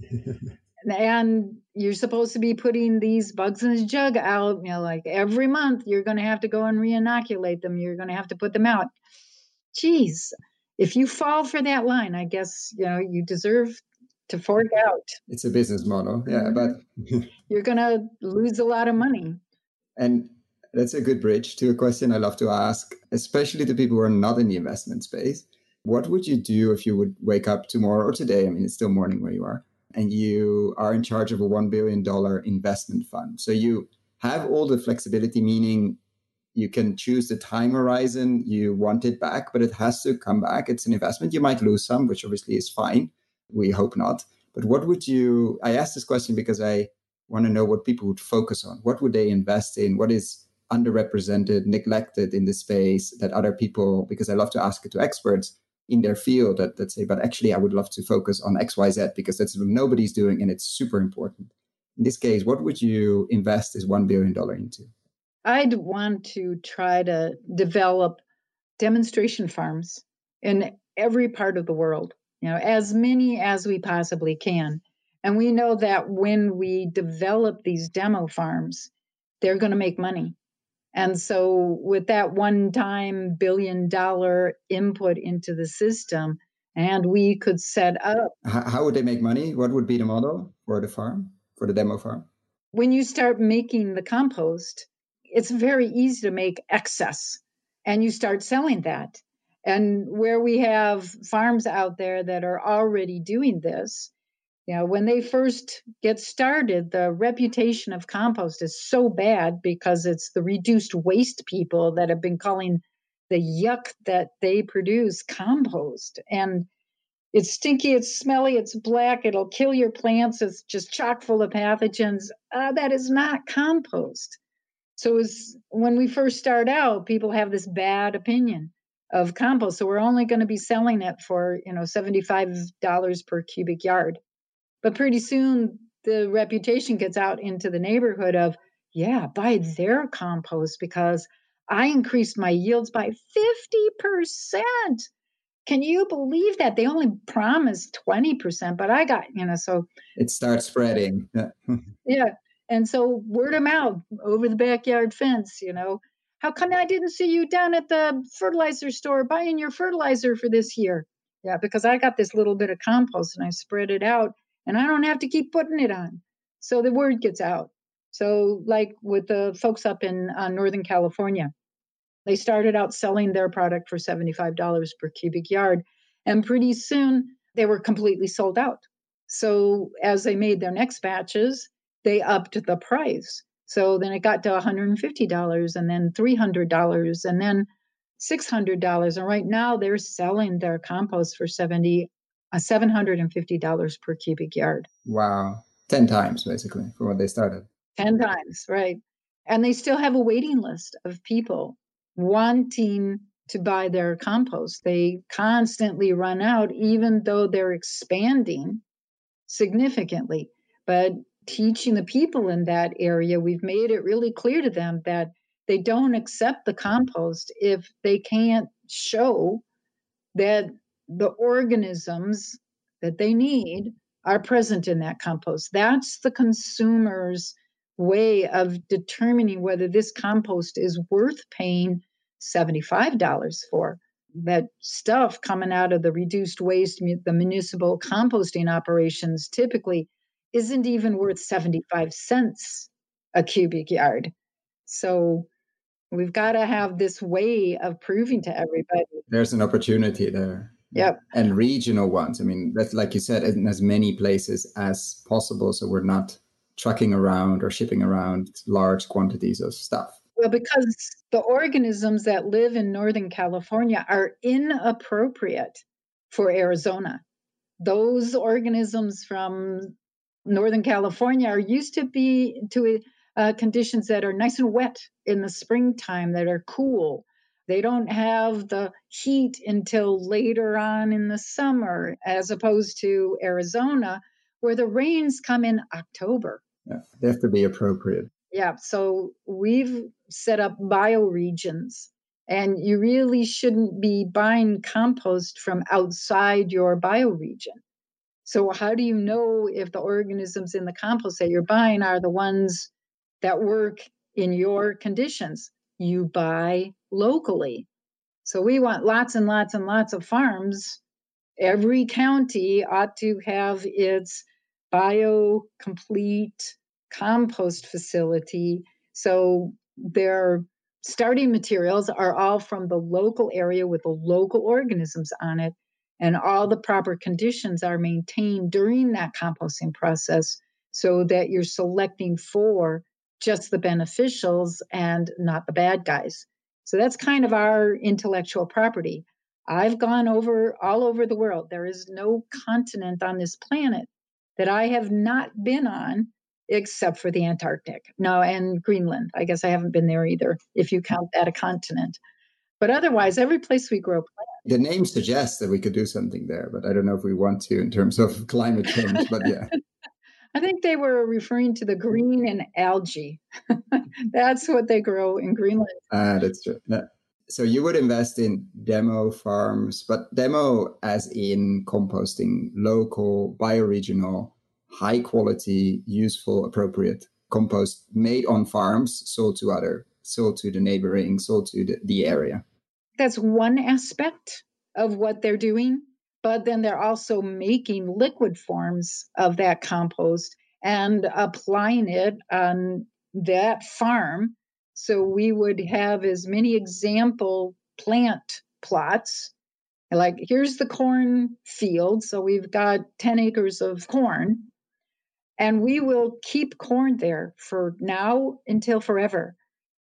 S3: And you're supposed to be putting these bugs in a jug out, you know, like every month you're going to have to go and re-inoculate them. You're going to have to put them out. Geez, if you fall for that line, I guess, you know, you deserve to fork out.
S2: It's a business model. Yeah, but
S3: you're going to lose a lot of money.
S2: And that's a good bridge to a question I love to ask, especially to people who are not in the investment space. What would you do if you would wake up tomorrow or today? I mean, it's still morning where you are, and you are in charge of a one billion dollars investment fund. So you have all the flexibility, meaning you can choose the time horizon you want it back, but it has to come back. It's an investment. You might lose some, which obviously is fine. We hope not. But what would you, I asked this question because I want to know what people would focus on. What would they invest in? What is underrepresented, neglected in the space that other people, because I love to ask it to experts in their field that, that say, but actually I would love to focus on X, Y, Z because that's what nobody's doing and it's super important. In this case, what would you invest this one billion dollars into?
S3: I'd want to try to develop demonstration farms in every part of the world, you know, as many as we possibly can. And we know that when we develop these demo farms, they're going to make money. And so with that one-time billion dollar input into the system, and we could set up.
S2: How would they make money? What would be the model for the farm, for the demo farm?
S3: When you start making the compost, it's very easy to make excess, and you start selling that. And where we have farms out there that are already doing this, you know, when they first get started, the reputation of compost is so bad because it's the reduced waste people that have been calling the yuck that they produce compost. And it's stinky, it's smelly, it's black, it'll kill your plants, it's just chock full of pathogens. Uh, that is not compost. So it's, when we first start out, people have this bad opinion of compost. So we're only going to be selling it for, you know, seventy-five dollars per cubic yard. But pretty soon the reputation gets out into the neighborhood of, yeah, buy their compost because I increased my yields by fifty percent. Can you believe that? They only promised twenty percent, but I got, you know, so.
S2: It starts spreading.
S3: Yeah. And so word of mouth over the backyard fence, you know, how come I didn't see you down at the fertilizer store buying your fertilizer for this year? Yeah, because I got this little bit of compost and I spread it out and I don't have to keep putting it on. So the word gets out. So like with the folks up in uh, Northern California, they started out selling their product for seventy-five dollars per cubic yard. And pretty soon they were completely sold out. So as they made their next batches, they upped the price. So then it got to one hundred fifty dollars and then three hundred dollars and then six hundred dollars. And right now they're selling their compost for seventy, uh, seven hundred fifty dollars per cubic yard.
S2: Wow. ten times basically for what they started.
S3: ten times, right. And they still have a waiting list of people wanting to buy their compost. They constantly run out, even though they're expanding significantly. But teaching the people in that area, we've made it really clear to them that they don't accept the compost if they can't show that the organisms that they need are present in that compost. That's the consumer's way of determining whether this compost is worth paying seventy-five dollars for. That stuff coming out of the reduced waste, the municipal composting operations typically isn't even worth seventy-five cents a cubic yard. So we've got to have this way of proving to everybody.
S2: There's an opportunity there.
S3: Yep.
S2: And regional ones. I mean, that's like you said, in as many places as possible. So we're not trucking around or shipping around large quantities of stuff.
S3: Well, because the organisms that live in Northern California are inappropriate for Arizona. Those organisms from Northern California are used to be to uh, conditions that are nice and wet in the springtime, that are cool. They don't have the heat until later on in the summer, as opposed to Arizona, where the rains come in October.
S2: Yeah, they have to be appropriate.
S3: Yeah, so we've set up bioregions, and you really shouldn't be buying compost from outside your bioregion. So how do you know if the organisms in the compost that you're buying are the ones that work in your conditions? You buy locally. So we want lots and lots and lots of farms. Every county ought to have its bio-complete compost facility. So their starting materials are all from the local area with the local organisms on it. And all the proper conditions are maintained during that composting process so that you're selecting for just the beneficials and not the bad guys. So that's kind of our intellectual property. I've gone over all over the world. There is no continent on this planet that I have not been on except for the Antarctic. No, and Greenland. I guess I haven't been there either, if you count that a continent. But otherwise, every place we grow plants.
S2: The name suggests that we could do something there, but I don't know if we want to in terms of climate change, but yeah.
S3: I think they were referring to the green and algae. That's what they grow in Greenland.
S2: Ah, that's true. Yeah. So you would invest in demo farms, but demo as in composting, local, bioregional, high quality, useful, appropriate compost made on farms, sold to other, sold to the neighboring, sold to the, the area.
S3: That's one aspect of what they're doing. But then they're also making liquid forms of that compost and applying it on that farm. So we would have as many example plant plots. Like, here's the corn field. So we've got ten acres of corn, and we will keep corn there for now until forever.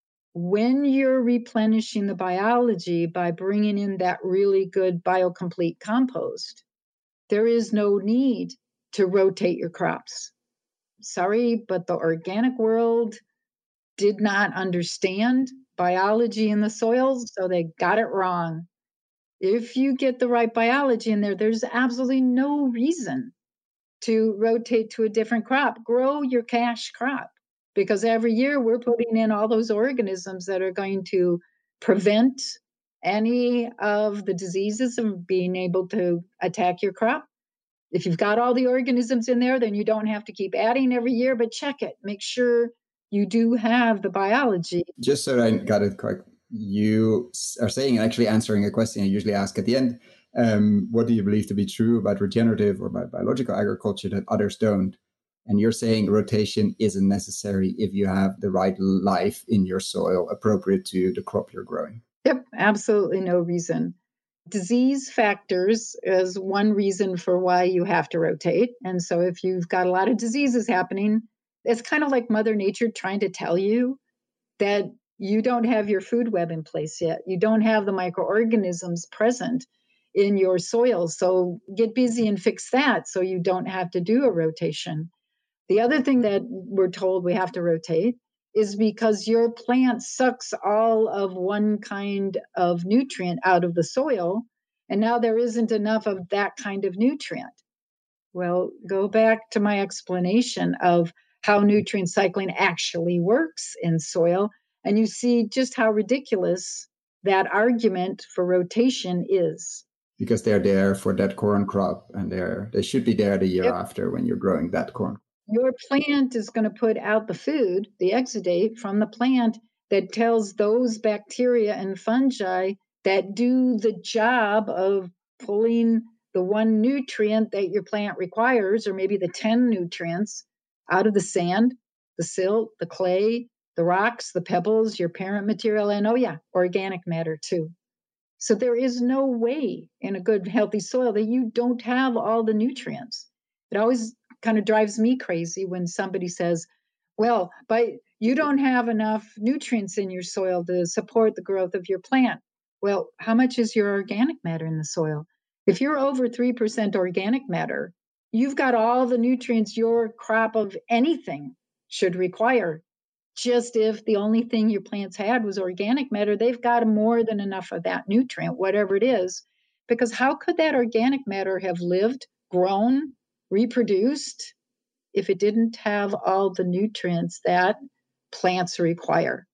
S3: When you're replenishing the biology by bringing in that really good biocomplete compost, there is no need to rotate your crops. Sorry, but the organic world did not understand biology in the soils, so they got it wrong. If you get the right biology in there, there's absolutely no reason to rotate to a different crop. Grow your cash crop, because every year we're putting in all those organisms that are going to prevent any of the diseases from being able to attack your crop. If you've got all the organisms in there, then you don't have to keep adding every year, but check it. Make sure you do have the biology.
S2: Just so I got it correct, you are saying and actually answering a question I usually ask at the end. Um, what do you believe to be true about regenerative or about biological agriculture that others don't? And you're saying rotation isn't necessary if you have the right life in your soil appropriate to the crop you're growing.
S3: Yep, absolutely no reason. Disease factors is one reason for why you have to rotate. And so if you've got a lot of diseases happening, it's kind of like Mother Nature trying to tell you that you don't have your food web in place yet. You don't have the microorganisms present in your soil. So get busy and fix that so you don't have to do a rotation. The other thing that we're told we have to rotate is because your plant sucks all of one kind of nutrient out of the soil, and now there isn't enough of that kind of nutrient. Well, go back to my explanation of how nutrient cycling actually works in soil, and you see just how ridiculous that argument for rotation is.
S2: Because they're there for that corn crop, and they're they should be there the year yep. after when you're growing that corn.
S3: Your plant is going to put out the food, the exudate from the plant that tells those bacteria and fungi that do the job of pulling the one nutrient that your plant requires, or maybe the ten nutrients, out of the sand, the silt, the clay, the rocks, the pebbles, your parent material, and oh yeah, organic matter too. So there is no way in a good, healthy soil that you don't have all the nutrients. It always kind of drives me crazy when somebody says, well, but you don't have enough nutrients in your soil to support the growth of your plant. Well, how much is your organic matter in the soil? If you're over three percent organic matter, you've got all the nutrients your crop of anything should require. Just if the only thing your plants had was organic matter, they've got more than enough of that nutrient, whatever it is. Because how could that organic matter have lived, grown, reproduced if it didn't have all the nutrients that plants require?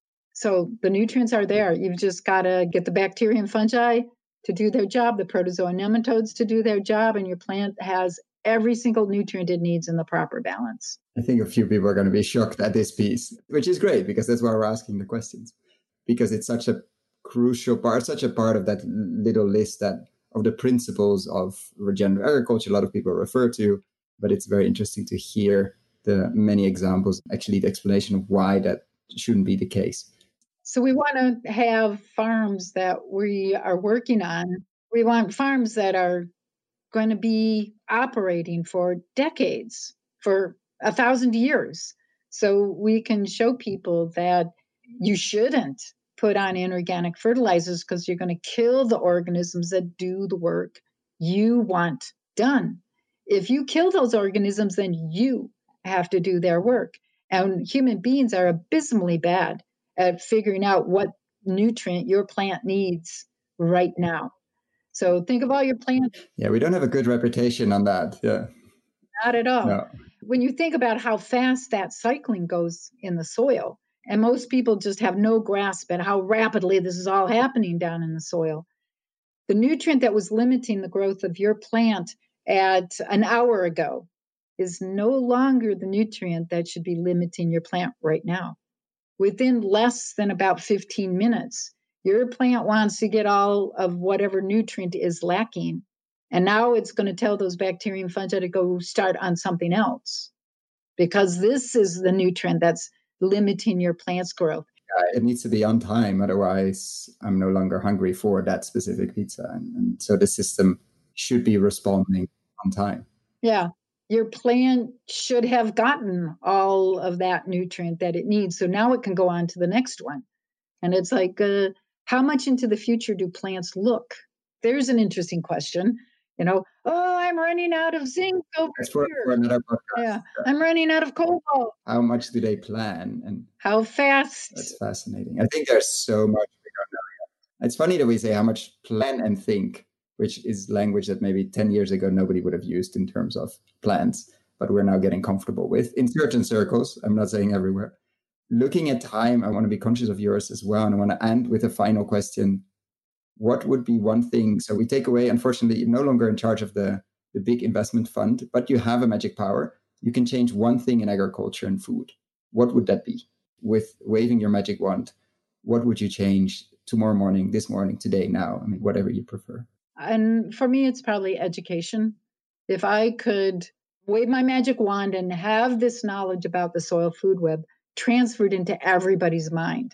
S3: So the nutrients are there. You've just got to get the bacteria and fungi to do their job, the protozoa and nematodes to do their job, and your plant has every single nutrient it needs in the proper balance.
S2: I think a few people are going to be shocked at this piece, which is great because that's why we're asking the questions, because it's such a crucial part, such a part of that little list that of the principles of regenerative agriculture a lot of people refer to, but it's very interesting to hear the many examples, actually the explanation of why that shouldn't be the case.
S3: So we want to have farms that we are working on. We want farms that are going to be operating for decades, for a thousand years. So we can show people that you shouldn't put on inorganic fertilizers because you're going to kill the organisms that do the work you want done. If you kill those organisms, then you have to do their work. And human beings are abysmally bad at figuring out what nutrient your plant needs right now. So think of all your plants.
S2: Yeah, we don't have a good reputation on that. Yeah.
S3: Not at all.
S2: No.
S3: When you think about how fast that cycling goes in the soil, and most people just have no grasp at how rapidly this is all happening down in the soil. The nutrient that was limiting the growth of your plant at an hour ago is no longer the nutrient that should be limiting your plant right now. Within less than about fifteen minutes, your plant wants to get all of whatever nutrient is lacking. And now it's going to tell those bacteria and fungi to go start on something else, because this is the nutrient that's limiting your plant's growth.
S2: It needs to be on time. Otherwise, I'm no longer hungry for that specific pizza. And, and so the system should be responding on time.
S3: Yeah. Your plant should have gotten all of that nutrient that it needs. So now it can go on to the next one. And it's like, uh, how much into the future do plants look? There's an interesting question. You know, oh, I'm running out of zinc over
S2: That's for,
S3: here.
S2: for another podcast.
S3: Yeah, I'm running out of cobalt.
S2: How much do they plan? And
S3: how fast?
S2: That's fascinating. I think there's so much we don't know yet. It's funny that we say how much plan and think, which is language that maybe ten years ago nobody would have used in terms of plans, but we're now getting comfortable with in certain circles. I'm not saying everywhere. Looking at time, I want to be conscious of yours as well. And I want to end with a final question. What would be one thing? So we take away, unfortunately, you're no longer in charge of the, the big investment fund, but you have a magic power. You can change one thing in agriculture and food. What would that be? With waving your magic wand, what would you change tomorrow morning, this morning, today, now? I mean, whatever you prefer.
S3: And for me, it's probably education. If I could wave my magic wand and have this knowledge about the soil food web transferred into everybody's mind,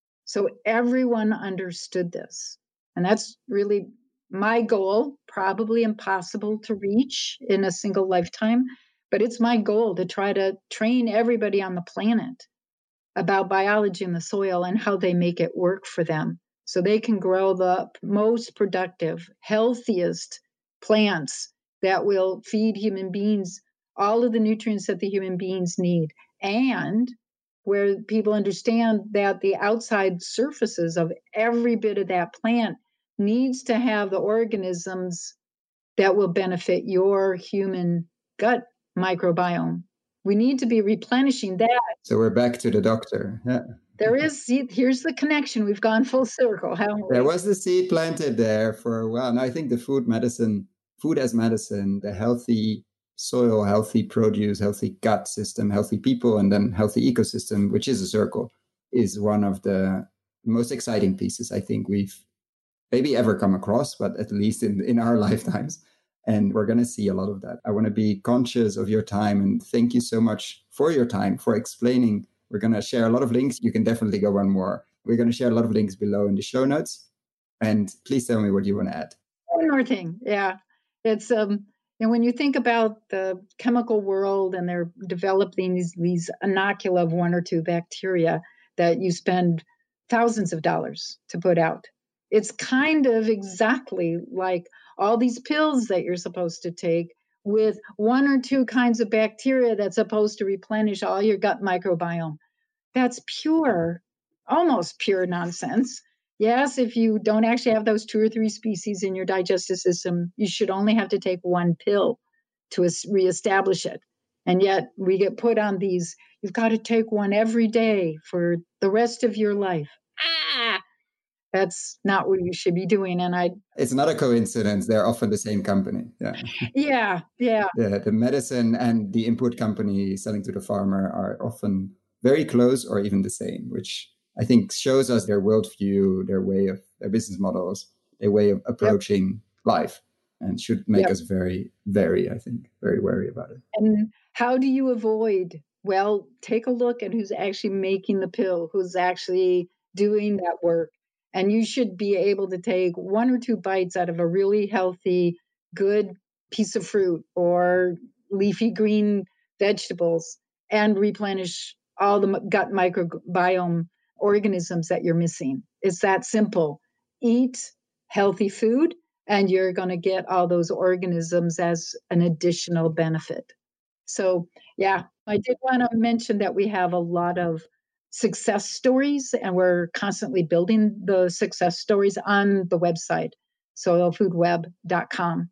S3: so everyone understood this. And that's really my goal, probably impossible to reach in a single lifetime, but it's my goal to try to train everybody on the planet about biology in the soil and how they make it work for them so they can grow the most productive, healthiest plants that will feed human beings all of the nutrients that the human beings need. And where people understand that the outside surfaces of every bit of that plant needs to have the organisms that will benefit your human gut microbiome. We need to be replenishing that.
S2: So we're back to the doctor. Yeah.
S3: There is, see, here's the connection. We've gone full circle, haven't we?
S2: There was the seed planted there for a while. And I think the food medicine, food as medicine, the healthy soil, healthy produce, healthy gut system, healthy people, and then healthy ecosystem, which is a circle, is one of the most exciting pieces I think we've maybe ever come across, but at least in, in our lifetimes. And we're going to see a lot of that. I want to be conscious of your time and thank you so much for your time, for explaining. We're going to share a lot of links. You can definitely go one more. We're going to share a lot of links below in the show notes. And please tell me what you want to add.
S3: One more thing. Yeah. It's, um, and when you think about the chemical world and they're developing these, these inocula of one or two bacteria that you spend thousands of dollars to put out, it's kind of exactly like all these pills that you're supposed to take with one or two kinds of bacteria that's supposed to replenish all your gut microbiome. That's pure, almost pure nonsense. Yes, if you don't actually have those two or three species in your digestive system, you should only have to take one pill to reestablish it. And yet we get put on these, you've got to take one every day for the rest of your life. Ah! That's not what you should be doing. And I
S2: It's not a coincidence. They're often the same company. Yeah.
S3: Yeah. Yeah.
S2: The, the medicine and the input company selling to the farmer are often very close or even the same, which I think shows us their worldview, their way of their business models, their way of approaching yep. life, and should make yep. us very, very, I think, very wary about it.
S3: And how do you avoid? Well, take a look at who's actually making the pill, who's actually doing that work. And you should be able to take one or two bites out of a really healthy, good piece of fruit or leafy green vegetables and replenish all the gut microbiome organisms that you're missing. It's that simple. Eat healthy food and you're going to get all those organisms as an additional benefit. So, yeah, I did want to mention that we have a lot of success stories, and we're constantly building the success stories on the website, soil food web dot com.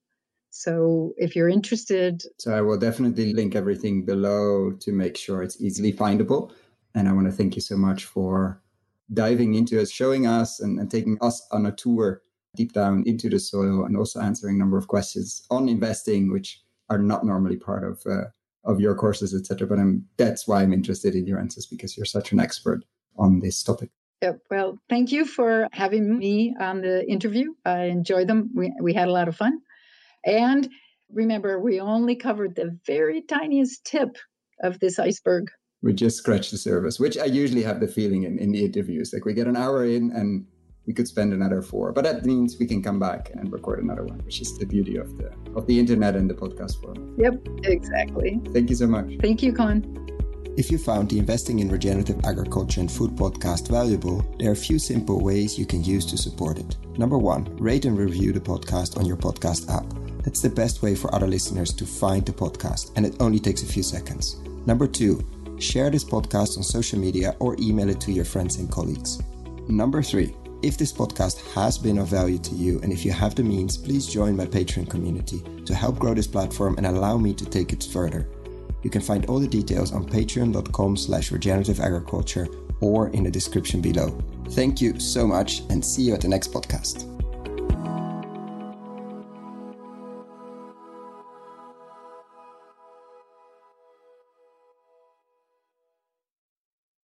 S3: So if you're interested.
S2: So I will definitely link everything below to make sure it's easily findable. And I want to thank you so much for diving into it, showing us and, and taking us on a tour deep down into the soil, and also answering a number of questions on investing, which are not normally part of uh, of your courses, et cetera. But I'm, that's why I'm interested in your answers, because you're such an expert on this topic.
S3: Yeah, well, thank you for having me on the interview. I enjoyed them. We, we had a lot of fun. And remember, we only covered the very tiniest tip of this iceberg.
S2: We just scratched the surface, which I usually have the feeling in, in the interviews. Like we get an hour in and we could spend another four. But that means we can come back and record another one, which is the beauty of the of the internet and the podcast forum.
S3: Yep, exactly.
S2: Thank you so much.
S3: Thank you, Con.
S2: If you found the Investing in Regenerative Agriculture and Food podcast valuable, there are a few simple ways you can use to support it. Number one, rate and review the podcast on your podcast app. That's the best way for other listeners to find the podcast, and it only takes a few seconds. Number two, share this podcast on social media or email it to your friends and colleagues. Number three, if this podcast has been of value to you and if you have the means, please join my Patreon community to help grow this platform and allow me to take it further. You can find all the details on patreon.com slash regenerative agriculture or in the description below. Thank you so much and see you at the next podcast.